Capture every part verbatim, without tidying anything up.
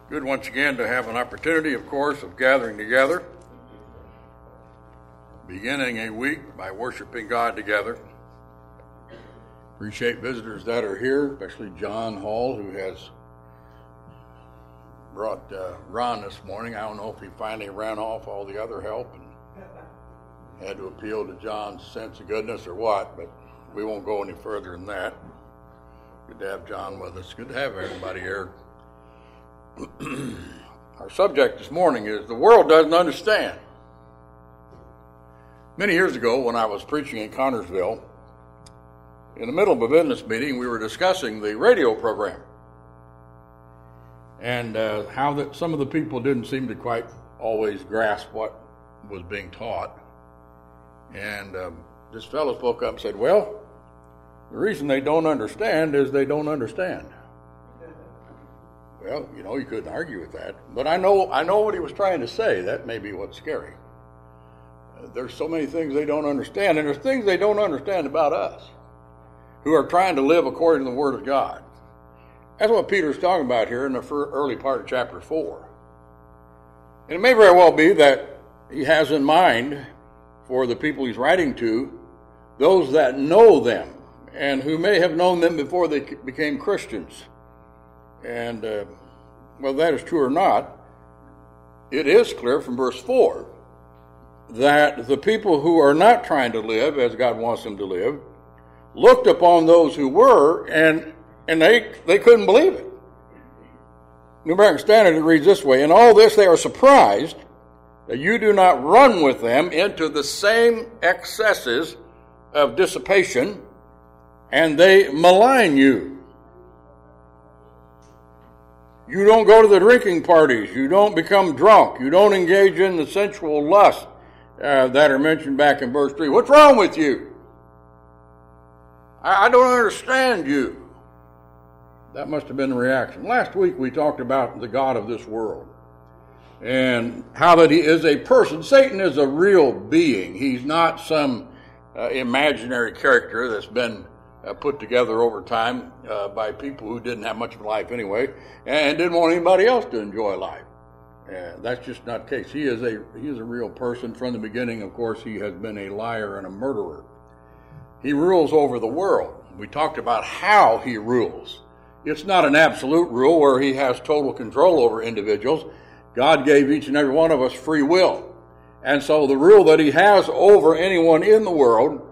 Good once again to have an opportunity, of course, of gathering together, beginning a week by worshiping God together. Appreciate visitors that are here, especially John Hall, who has brought uh, Ron this morning. I don't know if he finally ran off all the other help and had to appeal to John's sense of goodness or what, but we won't go any further than that. Good to have John with us. Good to have everybody here. Our subject this morning is the world doesn't understand. Many years ago, when I was preaching in Connersville, in the middle of a business meeting, we were discussing the radio program and uh, how that some of the people didn't seem to quite always grasp what was being taught. And um, this fellow spoke up and said, well, the reason they don't understand is they don't understand. Well, you know, you couldn't argue with that. But I know I know what he was trying to say. That may be what's scary. Uh, there's so many things they don't understand, and there's things they don't understand about us who are trying to live according to the Word of God. That's what Peter's talking about here in the early part of chapter four. And it may very well be that he has in mind for the people he's writing to those that know them and who may have known them before they became Christians. And uh, whether that is true or not, it is clear from verse four that the people who are not trying to live as God wants them to live looked upon those who were, and and they they couldn't believe it. New American Standard reads this way: in all this they are surprised that you do not run with them into the same excesses of dissipation, and they malign you. You don't go to the drinking parties. You don't become drunk. You don't engage in the sensual lusts uh, that are mentioned back in verse three. What's wrong with you? I, I don't understand you. That must have been the reaction. Last week we talked about the God of this world and how that he is a person. Satan is a real being. He's not some uh, imaginary character that's been Uh, put together over time uh, by people who didn't have much of a life anyway and didn't want anybody else to enjoy life. Uh, that's just not the case. He is a he is a real person. From the beginning, of course, he has been a liar and a murderer. He rules over the world. We talked about how he rules. It's not an absolute rule where he has total control over individuals. God gave each and every one of us free will. And so the rule that he has over anyone in the world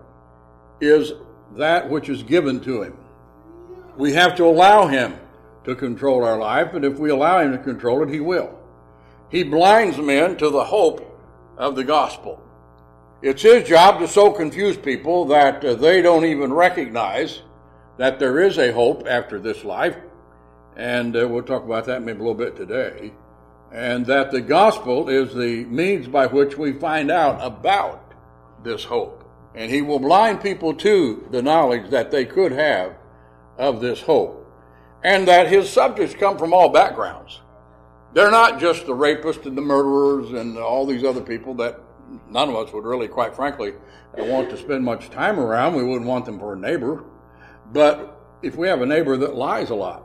is that which is given to him. We have to allow him to control our life, and if we allow him to control it, he will. He blinds men to the hope of the gospel. It's his job to so confuse people that uh, they don't even recognize that there is a hope after this life, and uh, we'll talk about that maybe a little bit today, and that the gospel is the means by which we find out about this hope. And he will blind people to the knowledge that they could have of this hope. And that his subjects come from all backgrounds. They're not just the rapists and the murderers and all these other people that none of us would really, quite frankly, want to spend much time around. We wouldn't want them for a neighbor. But if we have a neighbor that lies a lot,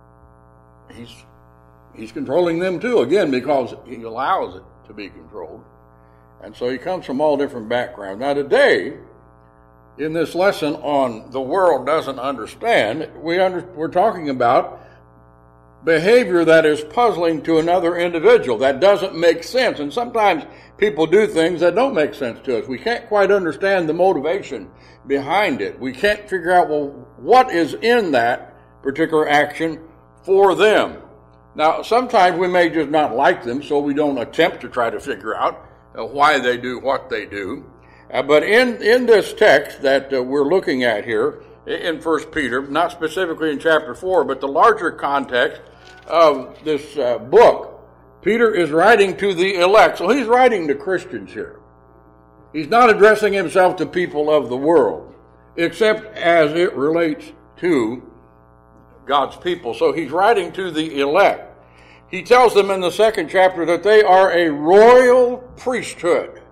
he's, he's controlling them too, again, because he allows it to be controlled. And so he comes from all different backgrounds. Now today, in this lesson on the world doesn't understand, we under, we're talking about behavior that is puzzling to another individual, that doesn't make sense. And sometimes people do things that don't make sense to us. We can't quite understand the motivation behind it. We can't figure out, well, what is in that particular action for them. Now, sometimes we may just not like them, so we don't attempt to try to figure out Uh, why they do what they do. Uh, but in, in this text that uh, we're looking at here in First Peter, not specifically in chapter four, but the larger context of this uh, book, Peter is writing to the elect. So he's writing to Christians here. He's not addressing himself to people of the world, except as it relates to God's people. So he's writing to the elect. He tells them in the second chapter that they are a royal priesthood.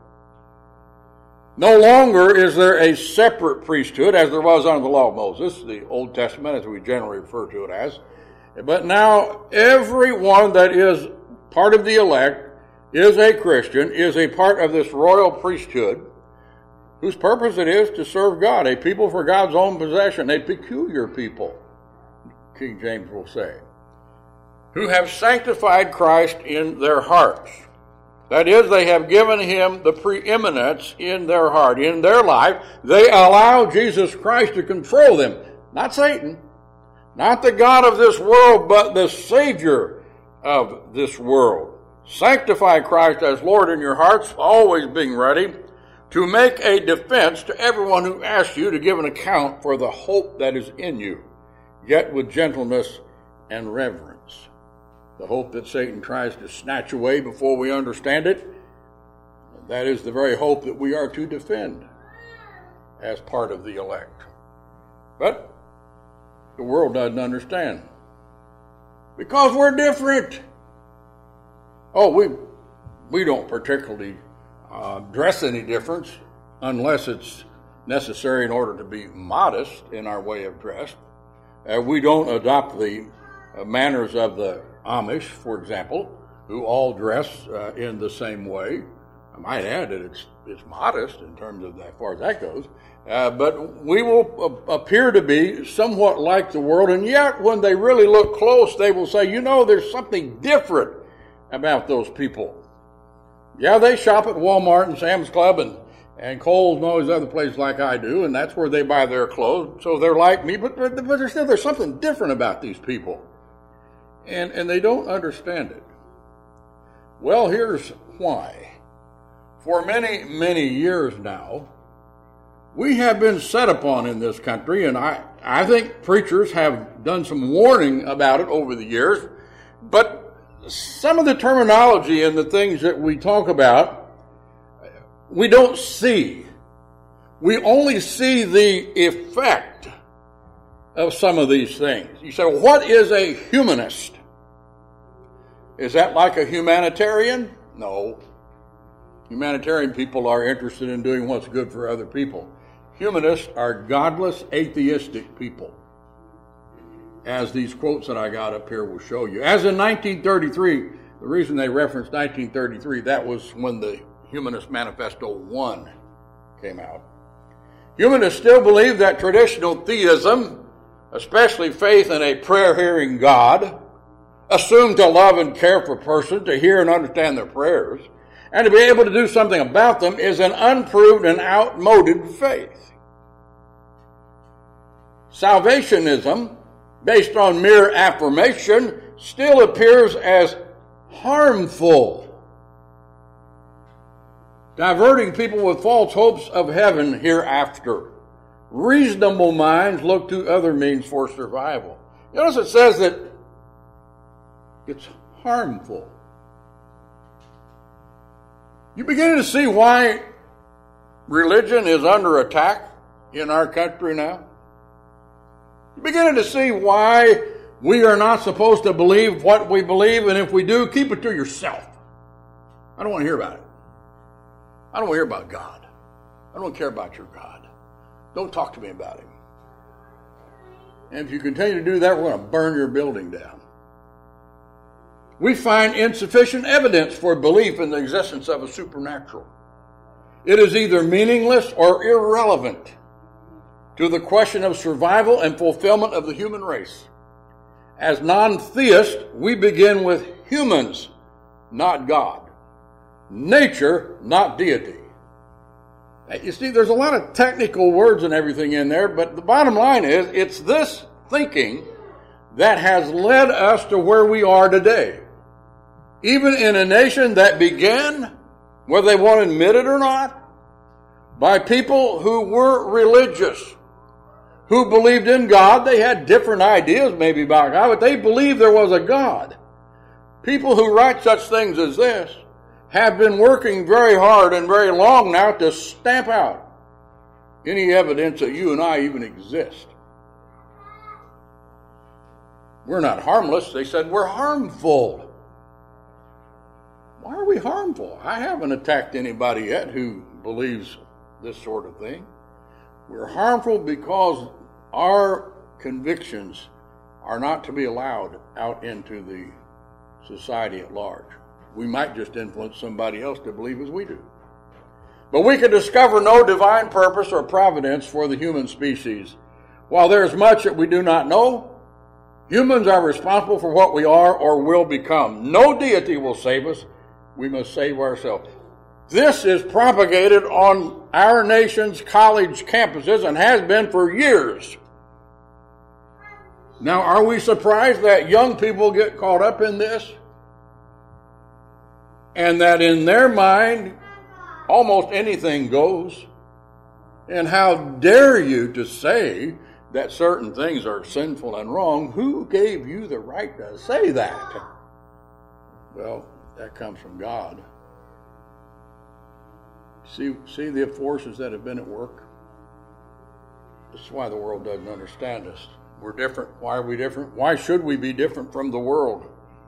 No longer is there a separate priesthood as there was under the law of Moses, the Old Testament as we generally refer to it as. But now everyone that is part of the elect is a Christian, is a part of this royal priesthood, whose purpose it is to serve God, a people for God's own possession, a peculiar people, King James will say, who have sanctified Christ in their hearts. That is, they have given him the preeminence in their heart. In their life, they allow Jesus Christ to control them. Not Satan, not the God of this world, but the Savior of this world. Sanctify Christ as Lord in your hearts, always being ready to make a defense to everyone who asks you to give an account for the hope that is in you, yet with gentleness and reverence. The hope that Satan tries to snatch away before we understand it, that is the very hope that we are to defend as part of the elect. But the world doesn't understand. Because we're different. Oh, we we don't particularly uh, dress any difference unless it's necessary in order to be modest in our way of dress. Uh, we don't adopt the uh, manners of the Amish, for example, who all dress uh, in the same way. I might add that it's it's modest in terms of that, as far as that goes. Uh, but we will uh, appear to be somewhat like the world, and yet when they really look close, they will say, you know, there's something different about those people. Yeah, they shop at Walmart and Sam's Club and, and Kohl's and all these other places like I do, and that's where they buy their clothes, so they're like me, but, but, but there's, still, there's something different about these people. And, and they don't understand it. Well, here's why. For many, many years now, we have been set upon in this country, and I, I think preachers have done some warning about it over the years, but some of the terminology and the things that we talk about, we don't see. We only see the effect of some of these things. You say, well, what is a humanist? Is that like a humanitarian? No. Humanitarian people are interested in doing what's good for other people. Humanists are godless, atheistic people, as these quotes that I got up here will show you. As in nineteen thirty-three, the reason they referenced nineteen thirty-three, that was when the Humanist Manifesto one came out. Humanists still believe that traditional theism, especially faith in a prayer-hearing God, assumed to love and care for persons, to hear and understand their prayers, and to be able to do something about them is an unproved and outmoded faith. Salvationism, based on mere affirmation, still appears as harmful, diverting people with false hopes of heaven hereafter. Reasonable minds look to other means for survival. You notice it says that it's harmful. You begin to see why religion is under attack in our country now? You're beginning to see why we are not supposed to believe what we believe, and if we do, keep it to yourself. I don't want to hear about it. I don't want to hear about God. I don't care about your God. Don't talk to me about him. And if you continue to do that, we're going to burn your building down. We find insufficient evidence for belief in the existence of a supernatural. It is either meaningless or irrelevant to the question of survival and fulfillment of the human race. As non-theists, we begin with humans, not God. Nature, not deity. You see, there's a lot of technical words and everything in there, but the bottom line is, it's this thinking that has led us to where we are today. Even in a nation that began, whether they want to admit it or not, by people who were religious, who believed in God. They had different ideas maybe about God, but they believed there was a God. People who write such things as this have been working very hard and very long now to stamp out any evidence that you and I even exist. We're not harmless. They said we're harmful. Why are we harmful? I haven't attacked anybody yet who believes this sort of thing. We're harmful because our convictions are not to be allowed out into the society at large. We might just influence somebody else to believe as we do. But we can discover no divine purpose or providence for the human species. While there is much that we do not know, humans are responsible for what we are or will become. No deity will save us. We must save ourselves. This is propagated on our nation's college campuses and has been for years. Now, are we surprised that young people get caught up in this? And that in their mind, almost anything goes? And how dare you to say that certain things are sinful and wrong? Who gave you the right to say that? Well, that comes from God. See, see the forces that have been at work? This is why the world doesn't understand us. We're different. Why are we different? Why should we be different from the world?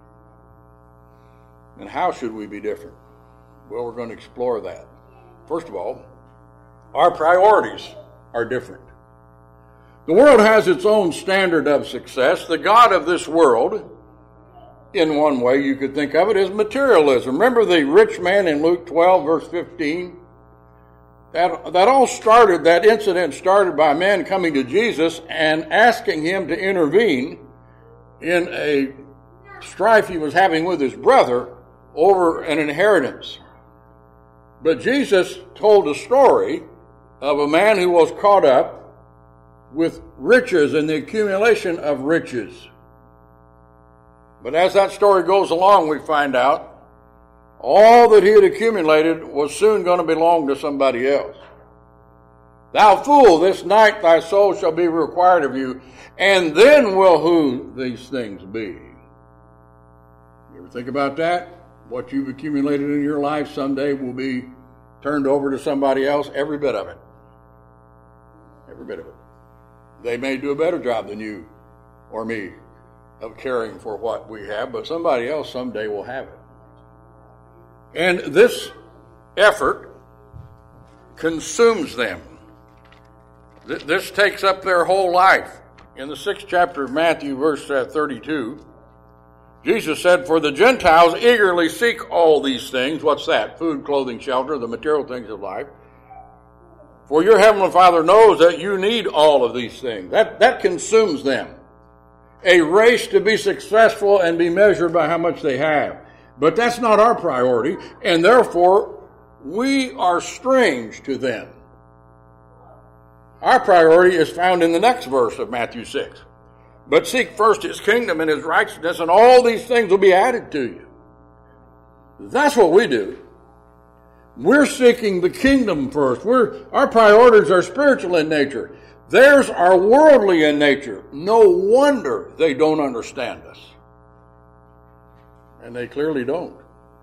And how should we be different? Well, we're going to explore that. First of all, our priorities are different. The world has its own standard of success. The God of this world, in one way you could think of it, is materialism. Remember the rich man in Luke twelve, verse fifteen? That, that all started, that incident started by a man coming to Jesus and asking him to intervene in a strife he was having with his brother over an inheritance. But Jesus told a story of a man who was caught up with riches and the accumulation of riches. But as that story goes along, we find out all that he had accumulated was soon going to belong to somebody else. Thou fool, this night thy soul shall be required of you, and then will who these things be? You ever think about that? What you've accumulated in your life someday will be turned over to somebody else, every bit of it. Every bit of it. They may do a better job than you or me of caring for what we have, but somebody else someday will have it. And this effort consumes them. This takes up their whole life. In the sixth chapter of Matthew, verse thirty-two, Jesus said, "For the Gentiles eagerly seek all these things." What's that? Food, clothing, shelter, the material things of life. "For your heavenly Father knows that you need all of these things." That, that consumes them. A race to be successful and be measured by how much they have. But that's not our priority, and therefore we are strange to them. Our priority is found in the next verse of Matthew six. "But seek first his kingdom and his righteousness, and all these things will be added to you." That's what we do. We're seeking the kingdom first. We're, our priorities are spiritual in nature. Theirs are worldly in nature. No wonder they don't understand us. And they clearly don't.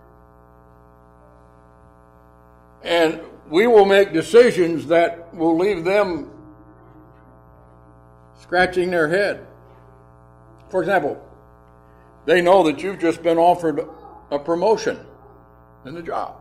And we will make decisions that will leave them scratching their head. For example, they know that you've just been offered a promotion in the job.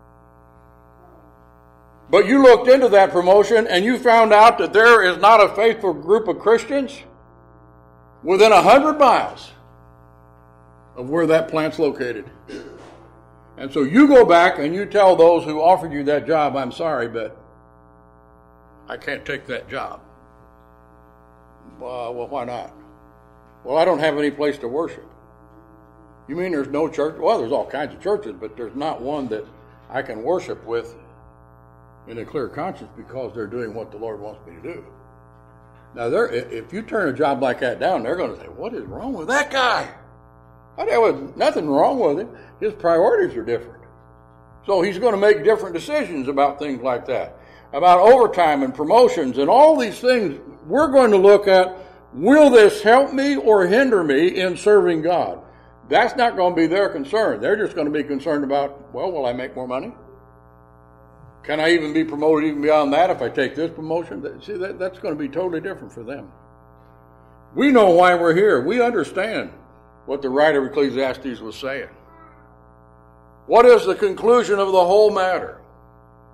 But you looked into that promotion and you found out that there is not a faithful group of Christians within a hundred miles of where that plant's located. And so you go back and you tell those who offered you that job, "I'm sorry, but I can't take that job." Uh, well, why not? "Well, I don't have any place to worship." "You mean there's no church?" "Well, there's all kinds of churches, but there's not one that I can worship with in a clear conscience because they're doing what the Lord wants me to do." Now, if you turn a job like that down, they're going to say, "What is wrong with that guy?" There was nothing wrong with him. His priorities are different. So he's going to make different decisions about things like that. About overtime and promotions and all these things, we're going to look at, will this help me or hinder me in serving God? That's not going to be their concern. They're just going to be concerned about, well, will I make more money? Can I even be promoted even beyond that if I take this promotion? See, that, that's going to be totally different for them. We know why we're here. We understand what the writer of Ecclesiastes was saying. What is the conclusion of the whole matter?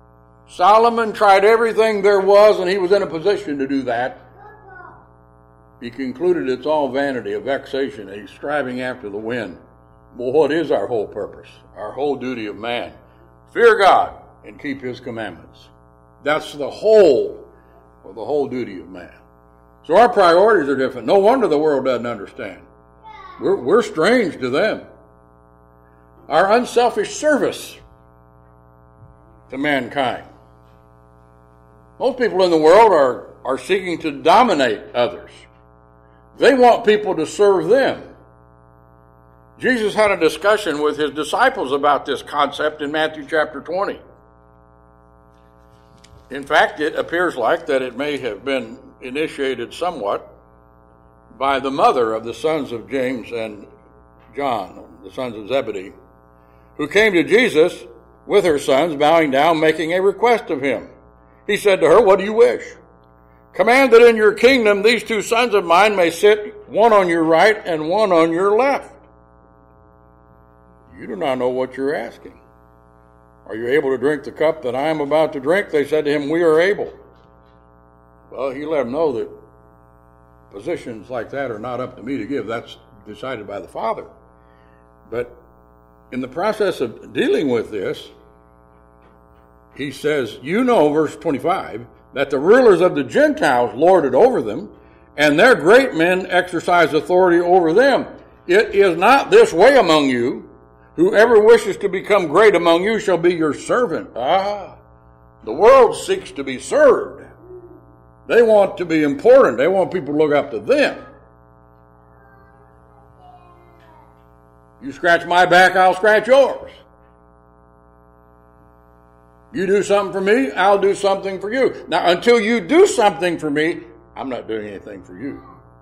Solomon tried everything there was, and he was in a position to do that. he concluded it's all vanity, a vexation, a striving after the wind. Well, what is our whole purpose? Our whole duty of man? Fear God and keep his commandments. That's the whole, or the whole duty of man. So our priorities are different. No wonder the world doesn't understand. We're, we're strange to them. Our unselfish service to mankind. Most people in the world are, are seeking to dominate others. They want people to serve them. Jesus had a discussion with his disciples about this concept in Matthew chapter twenty. In fact, it appears like that it may have been initiated somewhat by the mother of the sons of James and John, the sons of Zebedee, who came to Jesus with her sons, bowing down, making a request of him. He said to her, "What do you wish?" "Command that in your kingdom these two sons of mine may sit, one on your right and one on your left." "You do not know what you're asking. Are you able to drink the cup that I am about to drink?" They said to him, "We are able." Well, he let them know that positions like that are not up to me to give. That's decided by the Father. But in the process of dealing with this, he says, you know, verse twenty-five, that the rulers of the Gentiles lord it over them, and their great men exercise authority over them. It is not this way among you. Whoever wishes to become great among you shall be your servant. Ah, the world seeks to be served. They want to be important. They want people to look up to them. You scratch my back, I'll scratch yours. You do something for me, I'll do something for you. Now, until you do something for me, I'm not doing anything for you.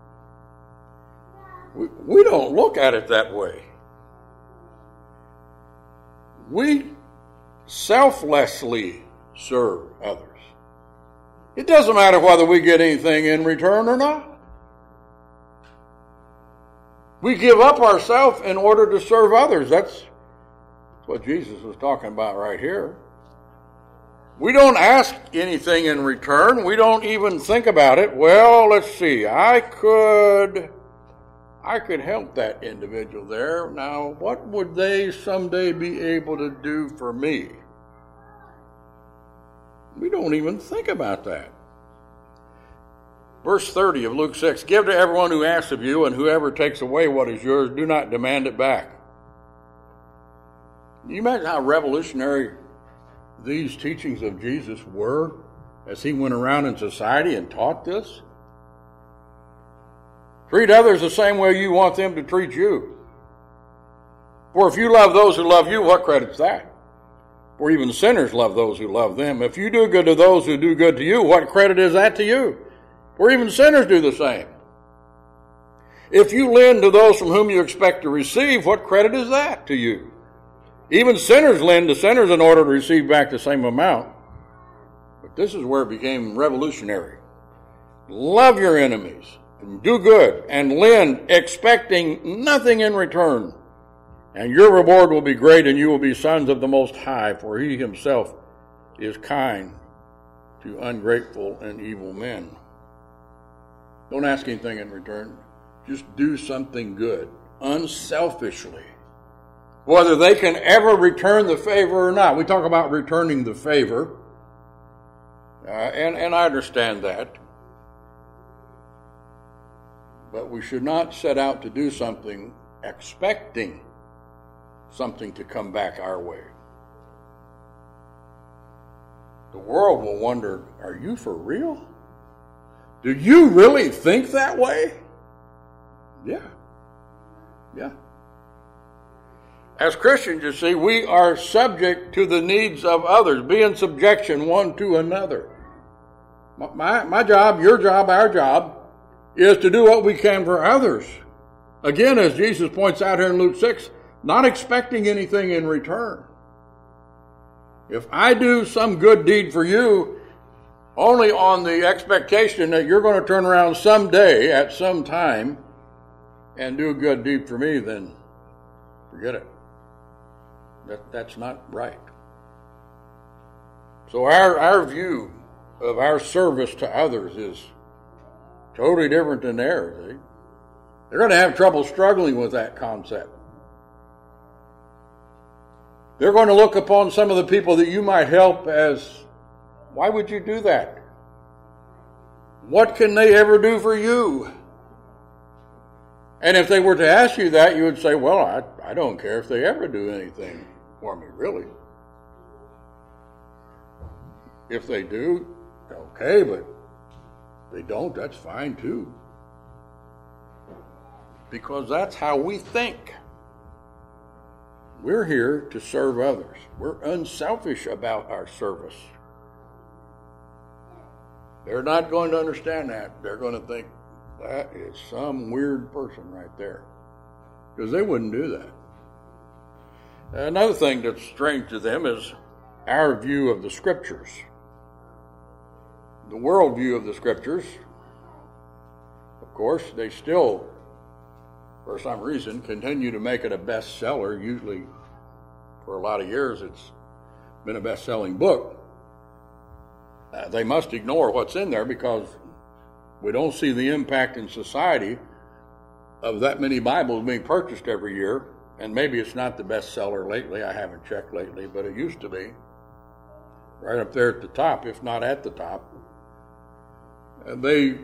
We, we don't look at it that way. We selflessly serve others. It doesn't matter whether we get anything in return or not. We give up ourselves in order to serve others. That's what Jesus was talking about right here. We don't ask anything in return. We don't even think about it. Well, let's see. I could, I could help that individual there. Now, what would they someday be able to do for me? We don't even think about that. Verse thirty of Luke six, give to everyone who asks of you, and whoever takes away what is yours, do not demand it back. Can you imagine how revolutionary these teachings of Jesus were as he went around in society and taught this? Treat others the same way you want them to treat you. For if you love those who love you, what credit's that? For even sinners love those who love them. If you do good to those who do good to you, what credit is that to you? For even sinners do the same. If you lend to those from whom you expect to receive, what credit is that to you? Even sinners lend to sinners in order to receive back the same amount. But this is where it became revolutionary. Love your enemies, and do good, and lend, expecting nothing in return. And your reward will be great, and you will be sons of the Most High, for he himself is kind to ungrateful and evil men. Don't ask anything in return. Just do something good, unselfishly. Whether they can ever return the favor or not. We talk about returning the favor, uh, and, and I understand that. But we should not set out to do something expecting something to come back our way. The world will wonder, are you for real? Do you really think that way? Yeah. Yeah. As Christians, you see, we are subject to the needs of others, be in subjection one to another. My, my, my job, your job, our job, is to do what we can for others. Again, as Jesus points out here in Luke six, not expecting anything in return. If I do some good deed for you, only on the expectation that you're going to turn around someday at some time and do a good deed for me, then forget it. That, that's not right. So our, our view of our service to others is, totally different than theirs. See? They're going to have trouble struggling with that concept. They're going to look upon some of the people that you might help as, why would you do that? What can they ever do for you? And if they were to ask you that, you would say, well, I, I don't care if they ever do anything for me, really. If they do, okay, but if they don't, that's fine too. Because that's how we think. We're here to serve others. We're unselfish about our service. They're not going to understand that. They're going to think, that is some weird person right there. Because they wouldn't do that. Another thing that's strange to them is our view of the Scriptures. The world view of the Scriptures, of course, they still, for some reason, continue to make it a bestseller. Usually, for a lot of years, it's been a best-selling book. Uh, they must ignore what's in there because we don't see the impact in society of that many Bibles being purchased every year. And maybe it's not the bestseller lately. I haven't checked lately, but it used to be. Right up there at the top, if not at the top. And they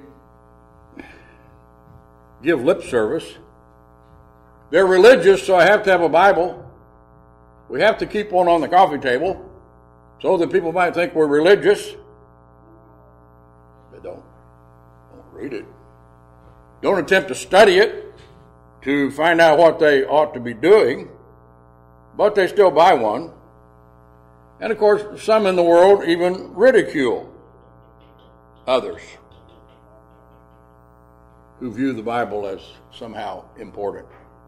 give lip service. They're religious, so I have to have a Bible. We have to keep one on the coffee table so that people might think we're religious. They don't. Don't read it. Don't attempt to study it to find out what they ought to be doing, but they still buy one. And of course, some in the world even ridicule others who view the Bible as somehow important.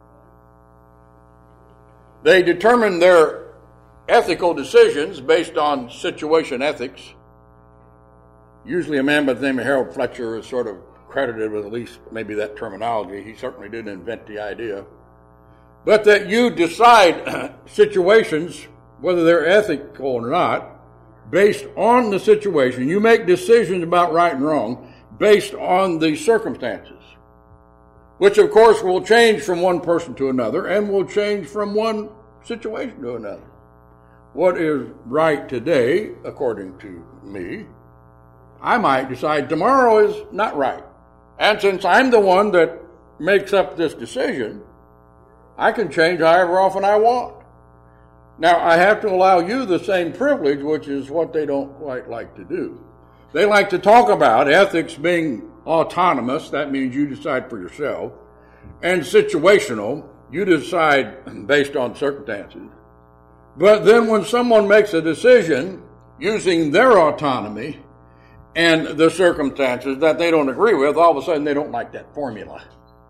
They determine their ethical decisions based on situation ethics. Usually a man by the name of Harold Fletcher is sort of credited with at least maybe that terminology. He certainly didn't invent the idea. But that you decide situations, whether they're ethical or not, based on the situation. You make decisions about right and wrong based on the circumstances, which of course will change from one person to another and will change from one situation to another. What is right today, according to me, I might decide tomorrow is not right. And since I'm the one that makes up this decision, I can change however often I want. Now, I have to allow you the same privilege, which is what they don't quite like to do. They like to talk about ethics being autonomous, that means you decide for yourself, and situational, you decide based on circumstances. But then when someone makes a decision using their autonomy and the circumstances that they don't agree with, all of a sudden they don't like that formula.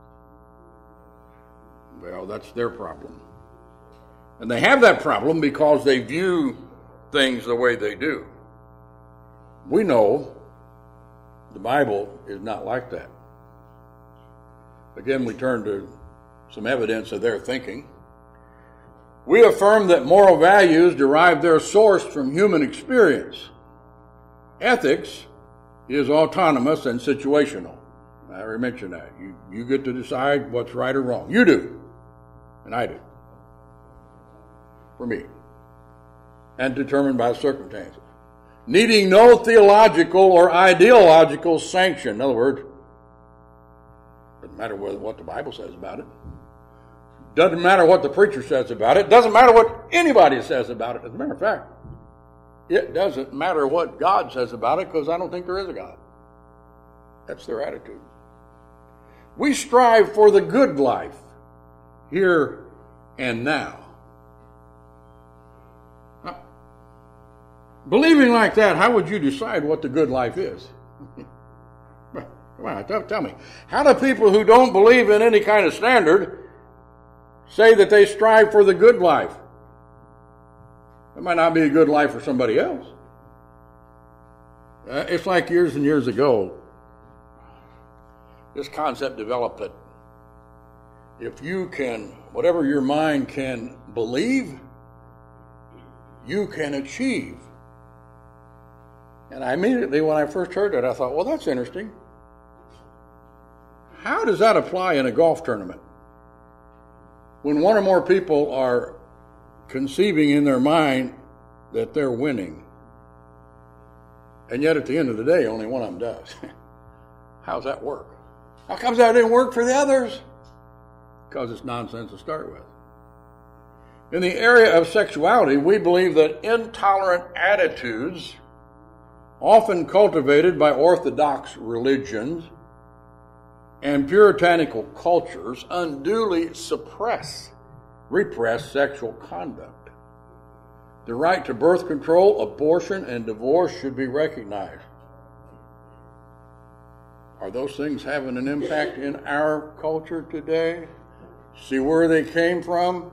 Well, that's their problem. And they have that problem because they view things the way they do. We know the Bible is not like that. Again, we turn to some evidence of their thinking. We affirm that moral values derive their source from human experience. Ethics is autonomous and situational. I already mentioned that. You, you get to decide what's right or wrong. You do. And I do. For me. And determined by circumstances. Needing no theological or ideological sanction. In other words, doesn't matter what the Bible says about it. Doesn't matter what the preacher says about it. Doesn't matter what anybody says about it. As a matter of fact, it doesn't matter what God says about it because I don't think there is a God. That's their attitude. We strive for the good life here and now. Now, believing like that, how would you decide what the good life is? Come on, tell, tell me. How do people who don't believe in any kind of standard say that they strive for the good life? It might not be a good life for somebody else. Uh, it's like years and years ago, this concept developed that if you can, whatever your mind can believe, you can achieve. And I immediately, when I first heard that, I thought, well, that's interesting. how does that apply in a golf tournament? When one or more people are conceiving in their mind that they're winning, and yet at the end of the day, only one of them does. How's that work? How comes that didn't work for the others? Because it's nonsense to start with. In the area of sexuality, we believe that intolerant attitudes, often cultivated by orthodox religions and puritanical cultures, unduly suppress, repress sexual conduct. The right to birth control, abortion, and divorce should be recognized. Are those things having an impact in our culture today? See where they came from?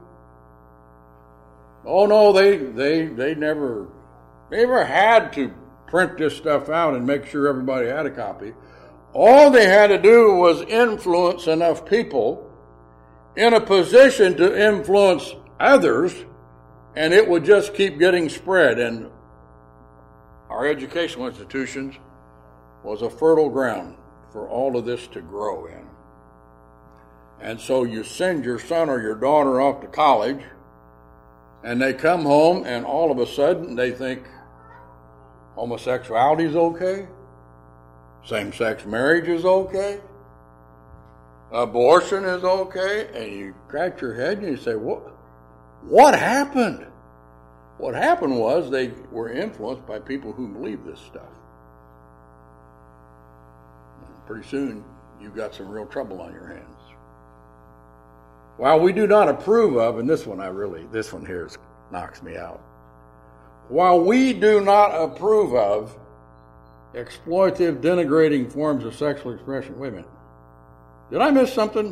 Oh no, they they they never they never had to print this stuff out and make sure everybody had a copy. All they had to do was influence enough people in a position to influence others, and it would just keep getting spread. And our educational institutions was a fertile ground for all of this to grow in. And so you send your son or your daughter off to college, and they come home, and all of a sudden they think homosexuality is okay, same-sex marriage is okay, abortion is okay, and you scratch your head and you say, what, what happened? What happened was they were influenced by people who believe this stuff. And pretty soon, you've got some real trouble on your hands. While we do not approve of, and this one I really, this one here knocks me out. While we do not approve of exploitative, denigrating forms of sexual expression. Wait a minute. Did I miss something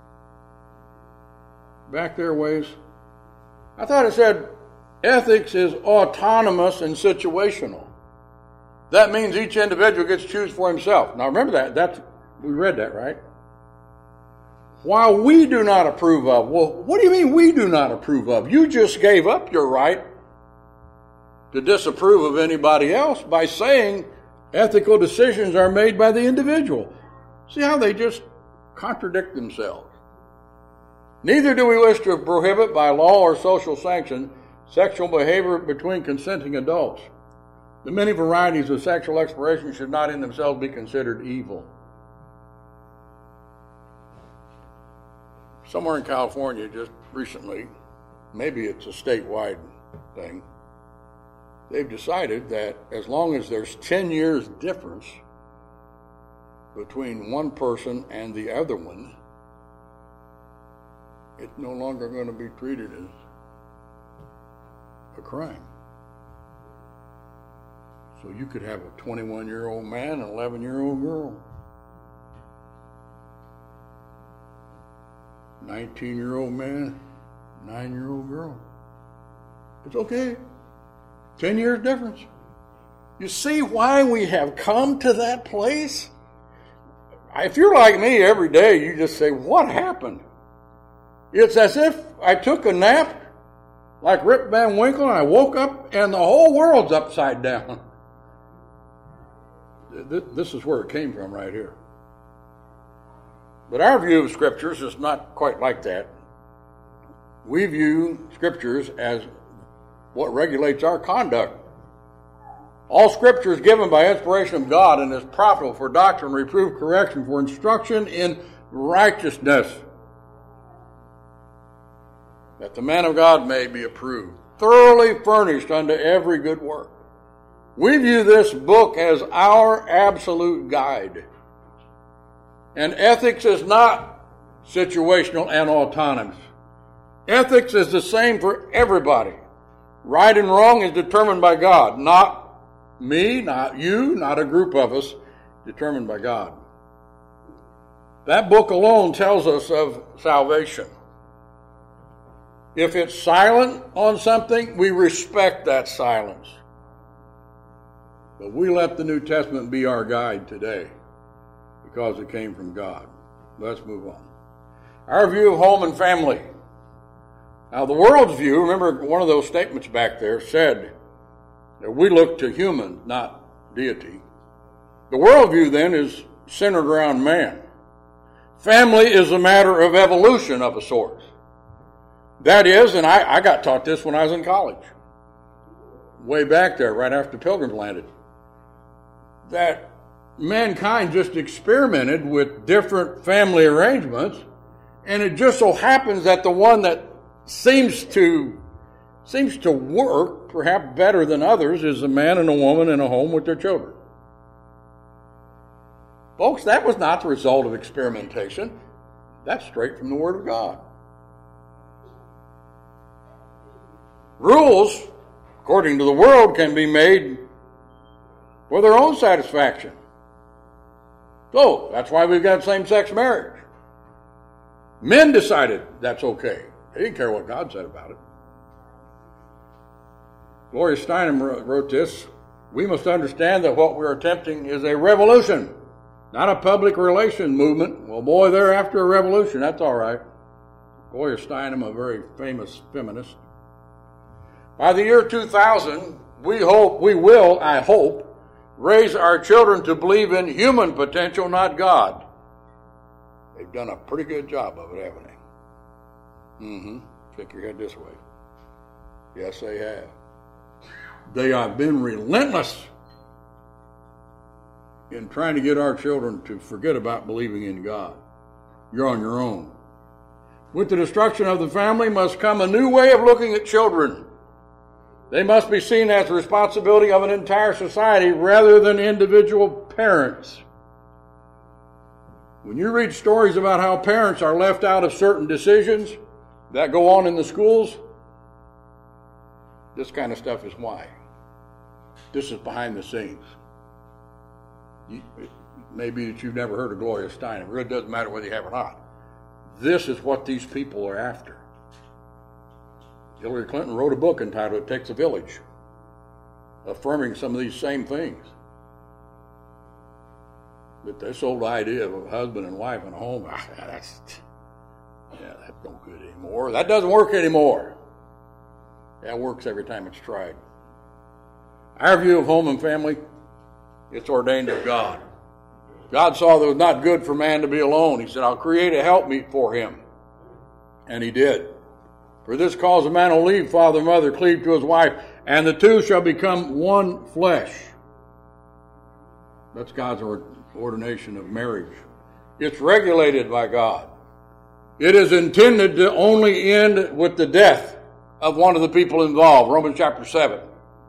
back there, ways? I thought it said ethics is autonomous and situational. That means each individual gets to choose for himself. Now remember that. That's, we read that, right? While we do not approve of. Well, what do you mean we do not approve of? You just gave up your right to disapprove of anybody else by saying ethical decisions are made by the individual. See how they just contradict themselves. Neither do we wish to prohibit by law or social sanction sexual behavior between consenting adults. The many varieties of sexual exploration should not in themselves be considered evil. Somewhere in California just recently, maybe it's a statewide thing, they've decided that as long as there's ten years difference between one person and the other one, it's no longer going to be treated as a crime. So you could have a twenty-one-year-old man and an eleven-year-old girl. nineteen-year-old man, nine-year-old girl. It's okay. Ten years difference. You see why we have come to that place? If you're like me every day, you just say, what happened? It's as if I took a nap like Rip Van Winkle and I woke up and the whole world's upside down. This is where it came from right here. But our view of scriptures is not quite like that. We view scriptures as what regulates our conduct. All scripture is given by inspiration of God and is profitable for doctrine, reproof, correction, for instruction in righteousness, that the man of God may be approved, thoroughly furnished unto every good work. We view this book as our absolute guide. And ethics is not situational and autonomous. Ethics is the same for everybody. Right and wrong is determined by God, not me, not you, not a group of us, determined by God. That book alone tells us of salvation. If it's silent on something, we respect that silence. But we let the New Testament be our guide today because it came from God. Let's move on. Our view of home and family. Now, the world's view, remember one of those statements back there said that we look to human, not deity. The world view then is centered around man. family is a matter of evolution of a sort. That is, and I, I got taught this when I was in college, way back there, right after Pilgrims landed, that mankind just experimented with different family arrangements, and it just so happens that the one that seems to seems to work perhaps better than others is a man and a woman in a home with their children. Folks, that was not the result of experimentation. That's straight from the Word of God. Rules, according to the world, can be made for their own satisfaction. So, that's why we've got same-sex marriage. Men decided that's okay. They didn't care what God said about it. Gloria Steinem wrote this: "We must understand that what we are attempting is a revolution, not a public relations movement." Well, boy, they're after a revolution. That's all right. Gloria Steinem, a very famous feminist. By the year two thousand, we hope, we will, I hope, raise our children to believe in human potential, not God. They've done a pretty good job of it, haven't they? Mm-hmm. Shake your head this way. Yes, they have. They have been relentless in trying to get our children to forget about believing in God. You're on your own. With the destruction of the family must come a new way of looking at children. They must be seen as the responsibility of an entire society rather than individual parents. When you read stories about how parents are left out of certain decisions that go on in the schools, this kind of stuff is why. This is behind the scenes. You, maybe that you've never heard of Gloria Steinem. It really doesn't matter whether you have or not. This is what these people are after. Hillary Clinton wrote a book entitled "It Takes a Village," affirming some of these same things. But this old idea of a husband and wife in a home, ah, that's, yeah, that's no good anymore. That doesn't work anymore. That works every time it's tried. Our view of home and family, it's ordained of God. God saw that it was not good for man to be alone. He said, "I'll create a helpmeet for him." And he did. "For this cause a man will leave father and mother, cleave to his wife, and the two shall become one flesh." That's God's ordination of marriage. It's regulated by God. It is intended to only end with the death of one of the people involved, Romans chapter seven.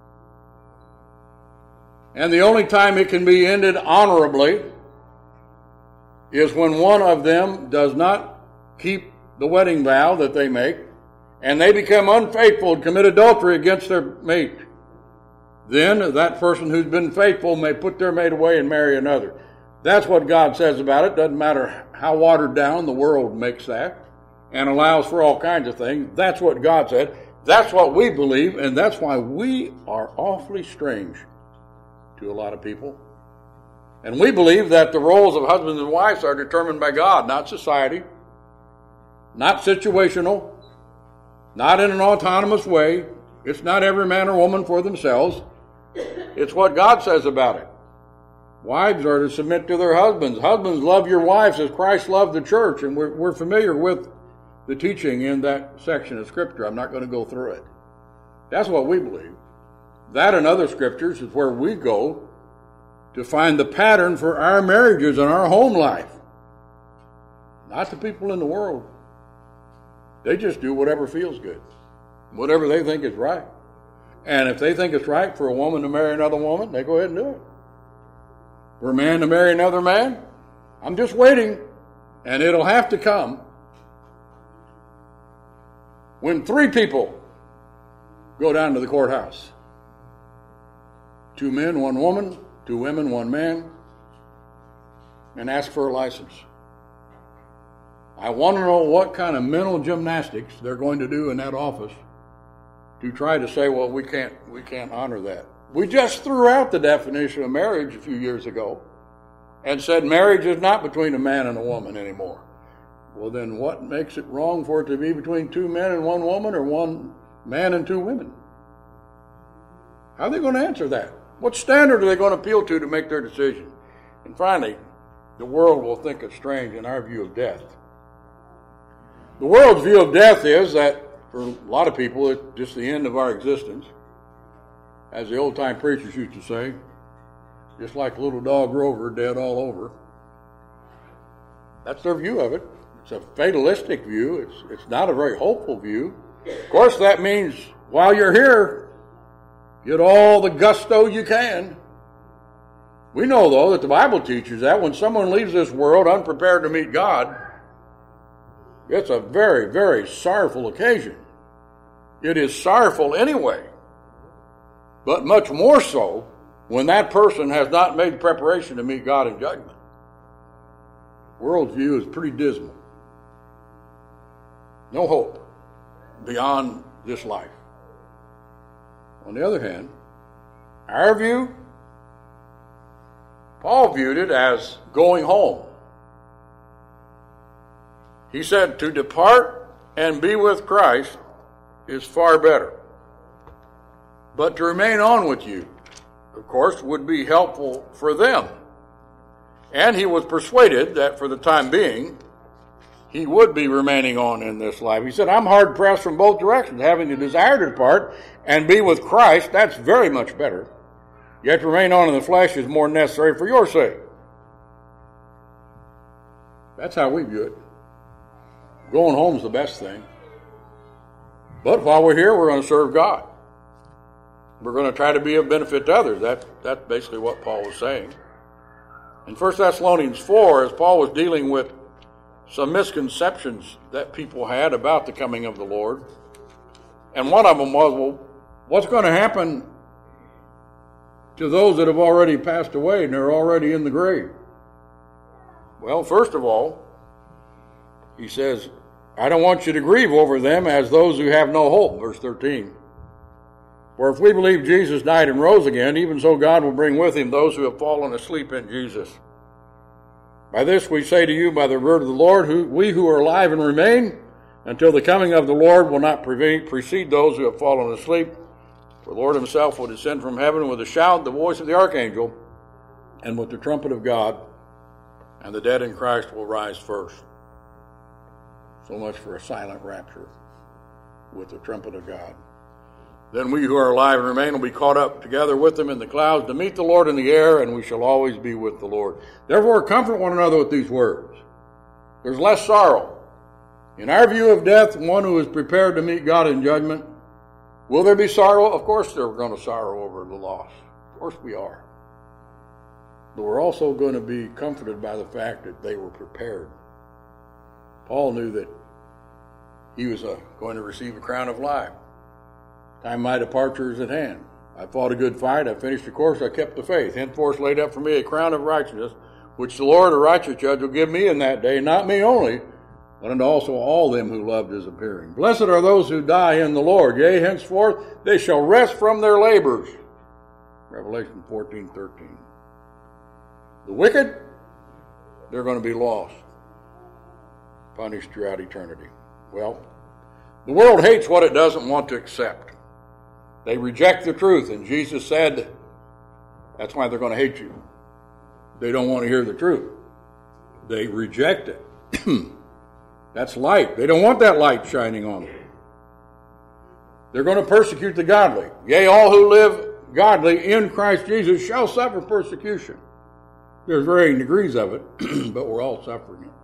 And the only time it can be ended honorably is when one of them does not keep the wedding vow that they make, and they become unfaithful and commit adultery against their mate. Then that person who's been faithful may put their mate away and marry another. That's what God says about it. Doesn't matter how watered down the world makes that and allows for all kinds of things. That's what God said. That's what we believe, and that's why we are awfully strange to a lot of people. And we believe that the roles of husbands and wives are determined by God, not society, not situational, not in an autonomous way. It's not every man or woman for themselves. It's what God says about it. Wives are to submit to their husbands. Husbands, love your wives as Christ loved the church. And we're, we're familiar with the teaching in that section of Scripture. I'm not going to go through it. That's what we believe. That and other scriptures is where we go to find the pattern for our marriages and our home life. Not the people in the world. They just do whatever feels good, whatever they think is right. And if they think it's right for a woman to marry another woman, they go ahead and do it. For a man to marry another man, I'm just waiting, and it'll have to come when three people go down to the courthouse. Two men, one woman, two women, one man, and ask for a license. I want to know what kind of mental gymnastics they're going to do in that office to try to say, well, we can't, we can't honor that. We just threw out the definition of marriage a few years ago and said marriage is not between a man and a woman anymore. Well, then what makes it wrong for it to be between two men and one woman, or one man and two women? How are they going to answer that? What standard are they going to appeal to to make their decision? And finally, the world will think it strange in our view of death. The world's view of death is that, for a lot of people, it's just the end of our existence. As the old-time preachers used to say, just like little dog Rover, dead all over. That's their view of it. It's a fatalistic view. It's, it's not a very hopeful view. Of course, that means while you're here, get all the gusto you can. We know, though, that the Bible teaches that when someone leaves this world unprepared to meet God, it's a very, very sorrowful occasion. It is sorrowful anyway, but much more so when that person has not made preparation to meet God in judgment. World's view is pretty dismal. No hope beyond this life. On the other hand, our view, Paul viewed it as going home. He said, to depart and be with Christ is far better. But to remain on with you, of course, would be helpful for them. And he was persuaded that for the time being, he would be remaining on in this life. He said, I'm hard pressed from both directions, having the desire to depart and be with Christ. That's very much better. Yet to remain on in the flesh is more necessary for your sake. That's how we view it. Going home is the best thing. But while we're here, we're going to serve God. We're going to try to be of benefit to others. That, that's basically what Paul was saying. In First Thessalonians four, as Paul was dealing with some misconceptions that people had about the coming of the Lord, and one of them was, well, what's going to happen to those that have already passed away and are already in the grave? Well, first of all, he says, I don't want you to grieve over them as those who have no hope, verse thirteen. For if we believe Jesus died and rose again, even so God will bring with him those who have fallen asleep in Jesus. By this we say to you, by the word of the Lord, who, we who are alive and remain, until the coming of the Lord will not precede those who have fallen asleep. For the Lord himself will descend from heaven with a shout, the voice of the archangel, and with the trumpet of God, and the dead in Christ will rise first. So much for a silent rapture with the trumpet of God. Then we who are alive and remain will be caught up together with them in the clouds to meet the Lord in the air, and we shall always be with the Lord. Therefore, comfort one another with these words. There's less sorrow. In our view of death, one who is prepared to meet God in judgment, will there be sorrow? Of course they're going to sorrow over the loss. Of course we are. But we're also going to be comforted by the fact that they were prepared. Paul knew that he was uh, going to receive a crown of life. Time of my departure is at hand. I fought a good fight. I finished the course. I kept the faith. Henceforth laid up for me a crown of righteousness, which the Lord, a righteous judge, will give me in that day, not me only, but unto also all them who loved his appearing. Blessed are those who die in the Lord. Yea, henceforth they shall rest from their labors. Revelation fourteen thirteen. The wicked, they're going to be lost, punished throughout eternity. Well, the world hates what it doesn't want to accept. They reject the truth, and Jesus said, that's why they're going to hate you. They don't want to hear the truth. They reject it. That's light. They don't want that light shining on them. They're going to persecute the godly. Yea, all who live godly in Christ Jesus shall suffer persecution. There's varying degrees of it, but we're all suffering it.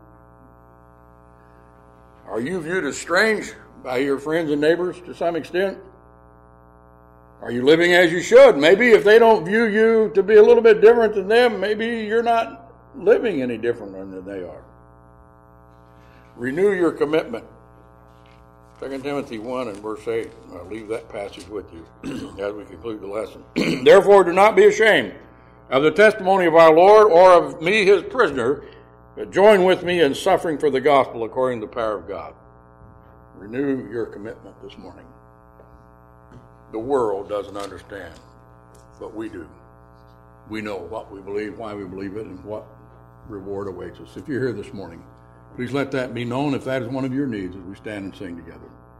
Are you viewed as strange by your friends and neighbors to some extent? Are you living as you should? Maybe if they don't view you to be a little bit different than them, maybe you're not living any different than they are. Renew your commitment. Second Timothy one and verse eight. I'll leave that passage with you as we conclude the lesson. Therefore, do not be ashamed of the testimony of our Lord or of me, his prisoner, but join with me in suffering for the gospel according to the power of God. Renew your commitment this morning. The world doesn't understand, but we do. We know what we believe, why we believe it, and what reward awaits us. If you're here this morning, please let that be known if that is one of your needs as we stand and sing together.